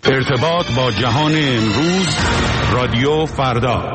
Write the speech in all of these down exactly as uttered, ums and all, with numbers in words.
ارتباط با جهان امروز، رادیو فردا.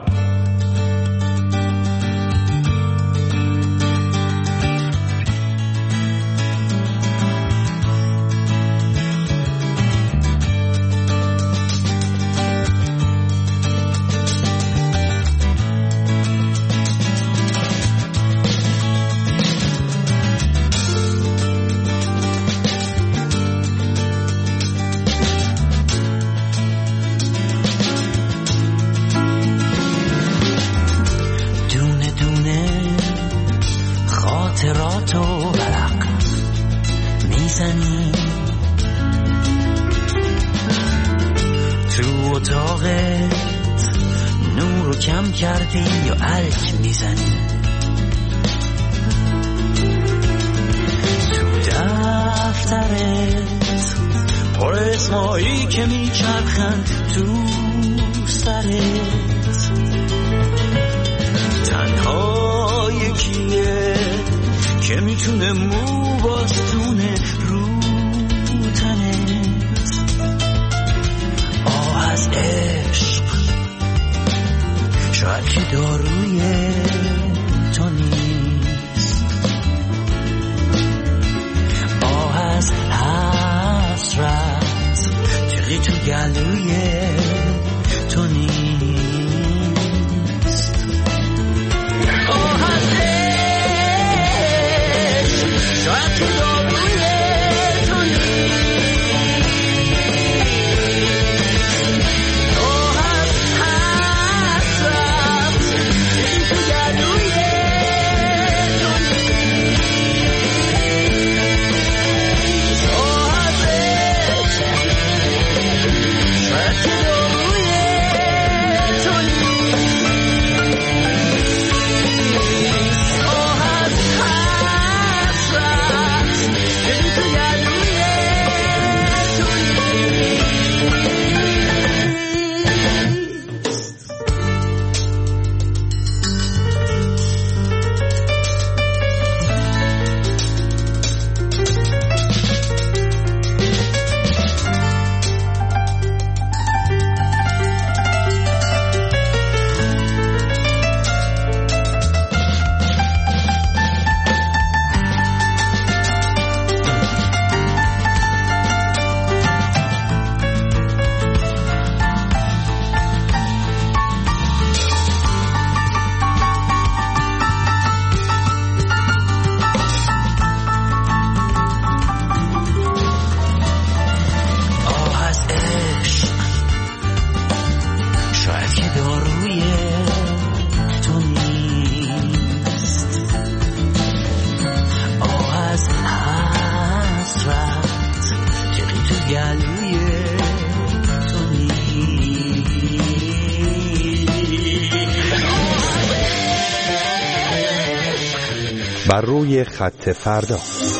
بر روی خط فردا.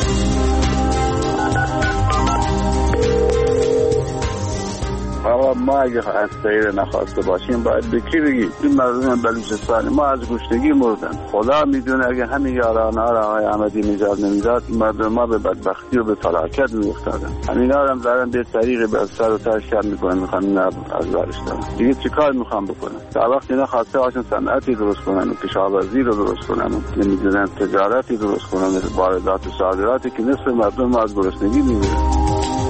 آقا ما اگه از سیر نخواسته باشیم باید به کی بگیم؟ این مردم بلوچستان ما از گشنگی مردن. خدا میدونه اگه همین یارانه ها را آقای احمدی نژاد نمیداد این مردم ما به بدبختی و به فلاکت میافتادن. همین ها هم دارن به طریق به سر و تاش کار میکنن، میخوان این از بارش دارن. دیگه چیکار میخوان بکنن؟ تا وقتی اینا خواسته باشن صنعتی درست کنن و کشاورزی رو درست کنن و نمیدونن تجارتی درست کنن، واردات و صادراتی که نصف مردم ما از گرسنگی میمیرن.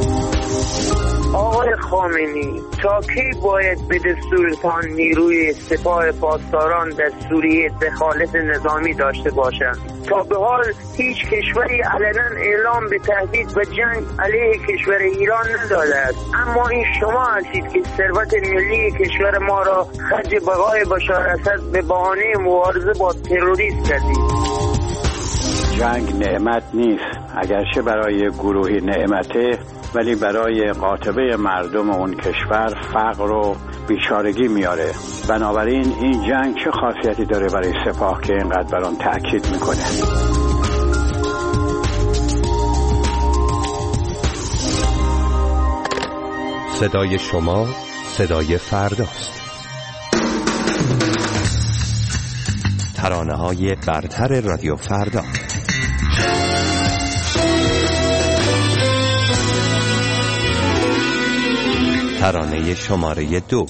آقای خامنه‌ای تا کی باید به دستورتان نیروی سپاه پاسداران در سوریه دخالت نظامی داشته باشند؟ تا به حال هیچ کشوری علنا اعلام به تهدید و جنگ علیه کشور ایران نداده است، اما این شما هستید که ثروت ملی کشور ما را خرج بقای بشار اسد به بهانه مبارزه با تروریسم کردید. جنگ نعمت نیست، اگرچه برای گروهی نعمته، ولی برای قاطبه مردم اون کشور فقر و بیچارگی میاره. بنابراین این جنگ چه خاصیتی داره برای سپاه که اینقدر بر آن تأکید میکنه؟ صدای شما صدای فرداست. ترانه‌های برتر رادیو فردا. ترانه شماره دو.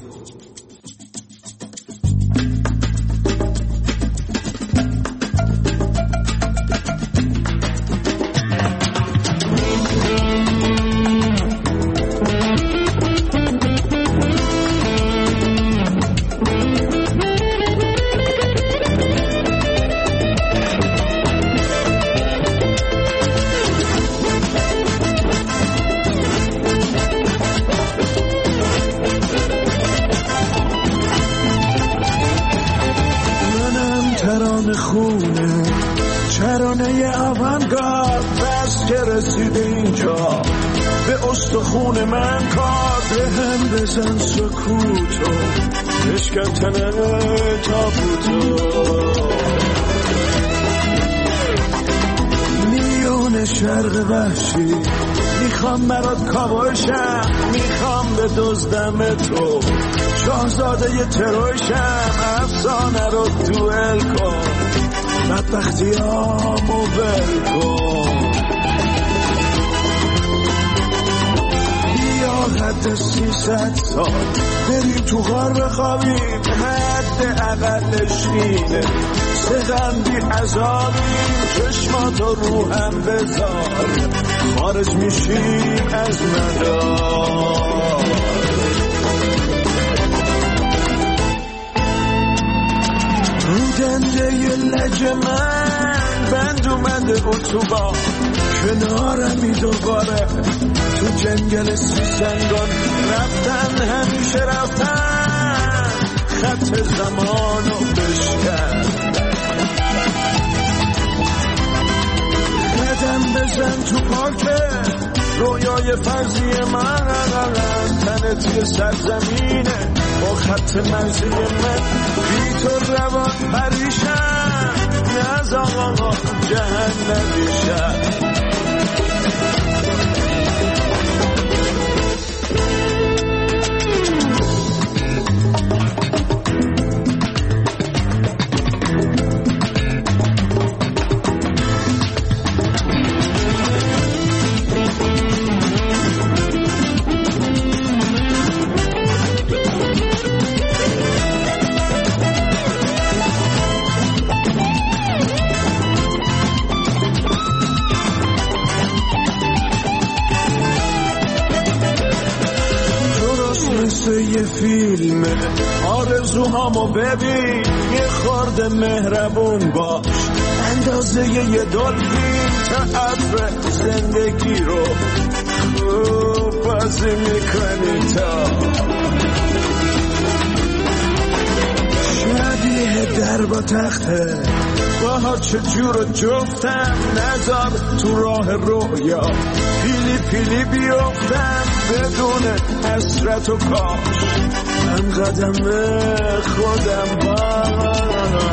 خونه چرانه آوانگارد بس که رسید اینجا به استخون من کار به هم بزن سکوتو بشکن تنه تابوتو میون شرق وحشی میخوام مراد کابوشم میخوام به دزدم تو شاهزاده ی تروشم افسانه رو دوئل کن بدبختی هامو بل کن بیا حد سیصد سال بریم تو غار بخوابیم حد اقلش اینه سغندی عذابیم چشماتو رو هم بذار خارج میشیم از مدار دنده ی لج من بند اومده اتوبان کنارمی دوباره تو جنگل سیسنگان رفتن همیشه رفتن خط زمانو بشکن قدم بزن تو پارکه رویای فرضی من تنت یه سرزمینه با خط مرزی من بی تو روان پریشم از آقا جهنمی شد یه فیلم آرزوهامو ببین یه خورده مهربون باش اندازه یه دلفین تعبر زندگی رو خوب بازی میکنی تا شبیه در با تخته باها چجور جفتم نذار تو راه رویا پیلی پیلی بیفتم بدون حسرت و کاش من قدم خودم باش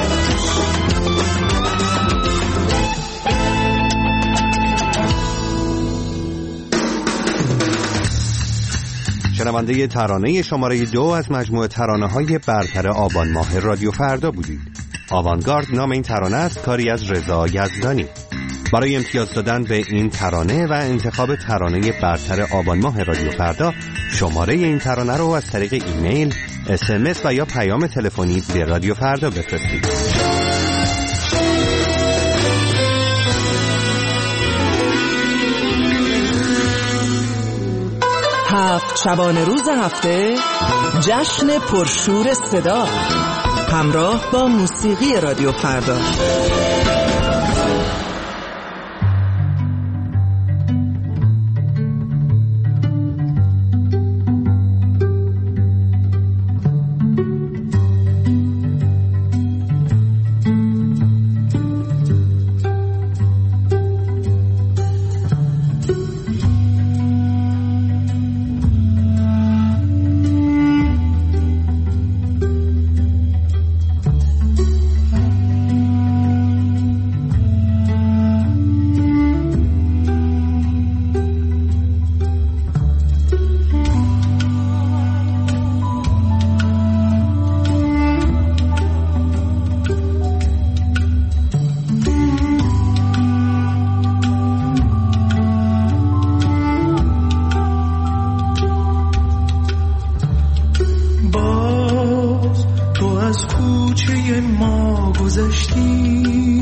شنونده ترانه شماره دو از مجموعه ترانه های برتر آبان ماه رادیو فردا بودید. آوانگارد نام این ترانه است، کاری از رضا یزدانی. برای امتیاز دادن به این ترانه و انتخاب ترانه برتر آبان ماه رادیو فردا شماره این ترانه رو از طریق ایمیل، اس ام اس و یا پیام تلفنی به رادیو فردا بفرستید. هفت شبانه روز هفته جشن پرشور صدا همراه با موسیقی رادیو فردا. کوچه ما گذشتی،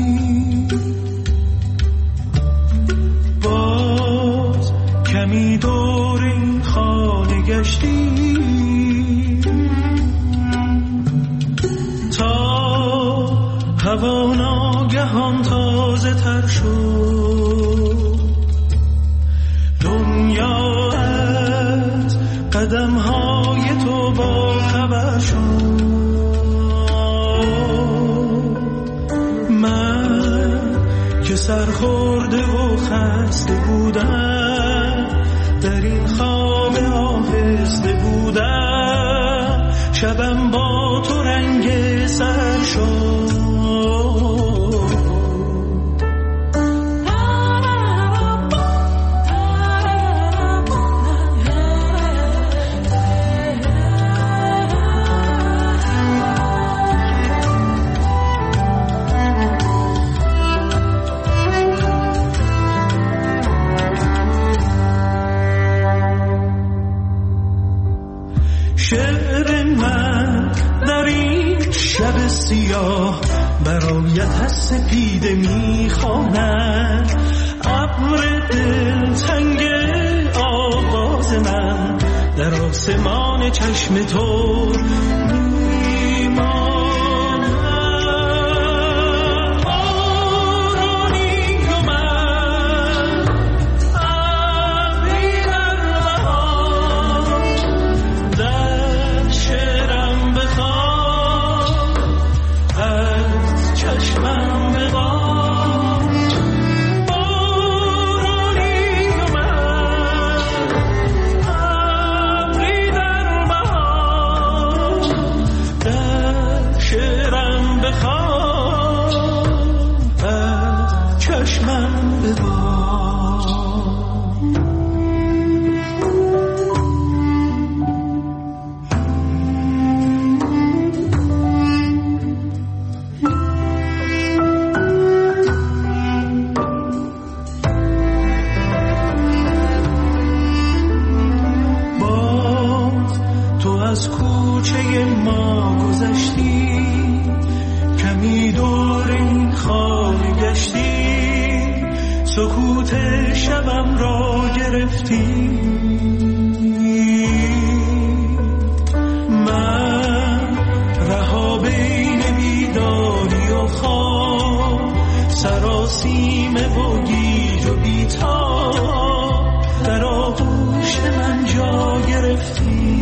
باز کمی دور این خانه گشتی، تا هوا ناگهان تازه تر شد، دنیا از قدم های تو با خبر شد. من که سرخورده و خسته بودم، در این خواب آهسته بودم، شبم با تو رنگ سر شد. شعر من در این شب سیاه برایت از سپیده میخواند، ابر دلتنگ آواز من در آسمان چشم تو میماند. آرانی و من ابری در بهار، در شعرم بخواه از چشمم ببار. بارانی و من ابری در بهار، در شعرم بخواه از چشمم ببار. باز تو از کوچه ما گذشتی، کمی دور این خانه گشتی، سکوت شبم را گرفتی. من رها بین بیداری و خواب، سراسیمه و گیج و بیتاب، در آغوش من جا گرفتی.